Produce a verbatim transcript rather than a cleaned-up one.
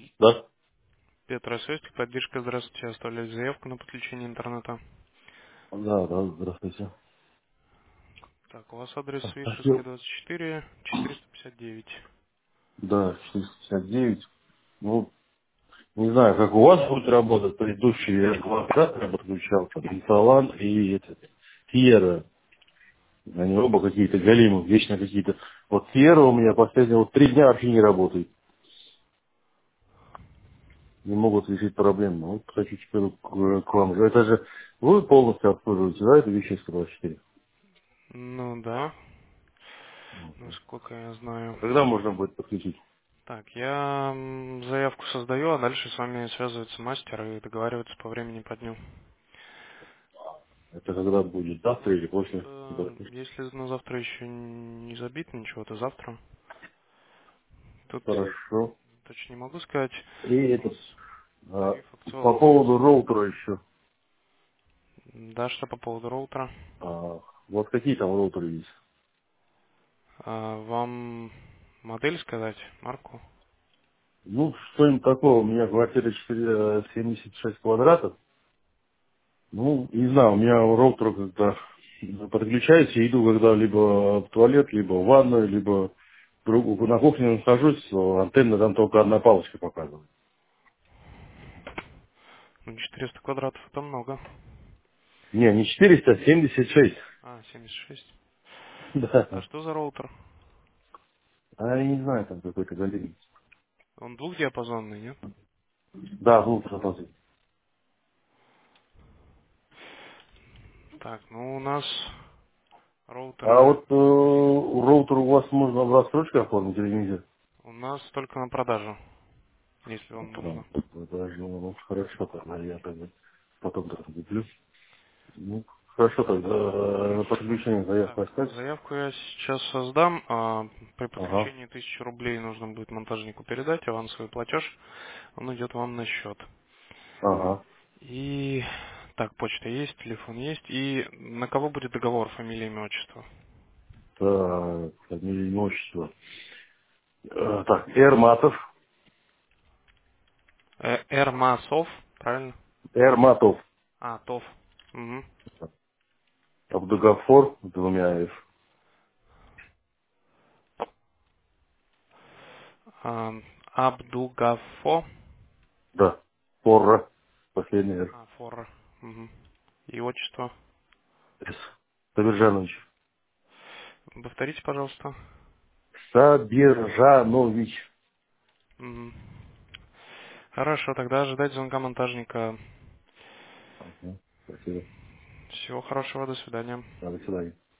Да? Петр Осёстик, поддержка, здравствуйте, оставляю заявку на подключение интернета. Да, да, здравствуйте. Так, у вас адрес Вишерский Хотел, двадцать четыре, четыреста пятьдесят девять. да, четыреста пятьдесят девять. Ну, не знаю, как у вас будет работать. Предыдущие я два раза подключал, Инсалан и этот, Сьерра. Они оба какие-то галимы, вечно какие-то. Вот Сьерра у меня последние вот три дня вообще не работает. Не могут решить проблему. Ну, вот хочу теперь к, к вам. Это же вы полностью обслуживаете, да, это вещество двадцать четыре? Ну да, насколько я знаю. А когда можно будет подключить? Так, я м, заявку создаю, а дальше с вами связывается мастер и договаривается по времени по дню. Это когда будет? Завтра или после? Э, Если на завтра еще не забито ничего, то завтра. Тут Хорошо. точно не могу сказать. И У этот, нас а, тариф по акционный. поводу роутера еще. Да, что по поводу роутера? А, вот какие там роутеры есть? А, вам модель сказать, марку? Ну, что-нибудь такого. У меня квартира четыре, э, семьдесят шесть квадратов. Ну, не знаю, у меня роутер когда подключается, я иду когда либо в туалет, либо в ванную, либо в другу- на кухне нахожусь, а антенна там только одна палочка показывает. Ну, четыреста квадратов это много. Не, не четыреста, а семьдесят шесть. А, семьдесят шесть. А Да. что за роутер? А я не знаю, там какой-то галерей. Он двухдиапазонный, нет? Да, роутер оплатить. Так, ну у нас А роутеры, вот э, роутер у вас можно в рассрочку оформить или нельзя? у нас только на продажу, если Ну, вам прям, нужно. даже, ну, хорошо, тогда я тогда потом даже куплю. Ну, хорошо, тогда э, на подключение Так, заявку оставьте. заявку я сейчас создам. а при Ага, подключении тысячи рублей нужно будет монтажнику передать, авансовый платеж, он идет вам на счет. ага. И так, почта есть, телефон есть. И на кого будет договор, фамилия, имя, отчество? Так, фамилия, имя, отчество. Э, так, Эрматов. Э, Эрмасов, правильно? Эрматов. А, ТОВ. Угу. Абдугафор с двумя F. А, Абдугафо. Да. Форра. Последний R. А, Форра. Угу. И отчество. С. Сабиржанович. Повторите, пожалуйста. Сабиржанович. Мгм. Хорошо, тогда ожидать звонка монтажника. Ага, спасибо. Всего хорошего, до свидания. Да, до свидания.